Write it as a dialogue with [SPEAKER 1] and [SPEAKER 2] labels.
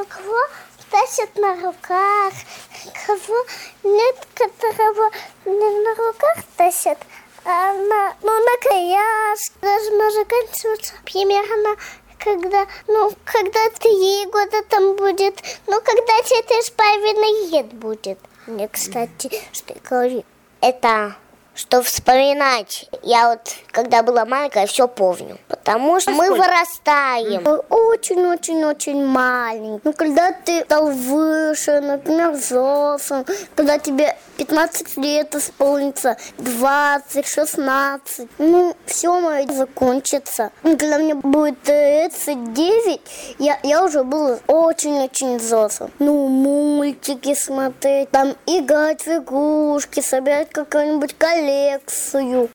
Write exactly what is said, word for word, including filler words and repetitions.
[SPEAKER 1] кого тащат на руках, кого нет, которого не на руках тащат, а на, ну, на коляске. Даже может заканчиваться примерно, когда, ну, когда три года там будет, ну, когда четыре с половиной лет будет. Мне, кстати, что говорю, это... Что вспоминать. Я вот, когда была маленькая, все помню. Потому что мы вырастаем. Очень-очень-очень маленький. Ну, когда ты стал выше, например, взрослым, когда тебе пятнадцать лет исполнится, двадцать, шестнадцать, ну, все мое закончится. И когда мне будет тридцать девять, я, я уже был очень-очень взрослым. Ну, мультики смотреть, там играть в игрушки, собирать какую-нибудь коллекцию.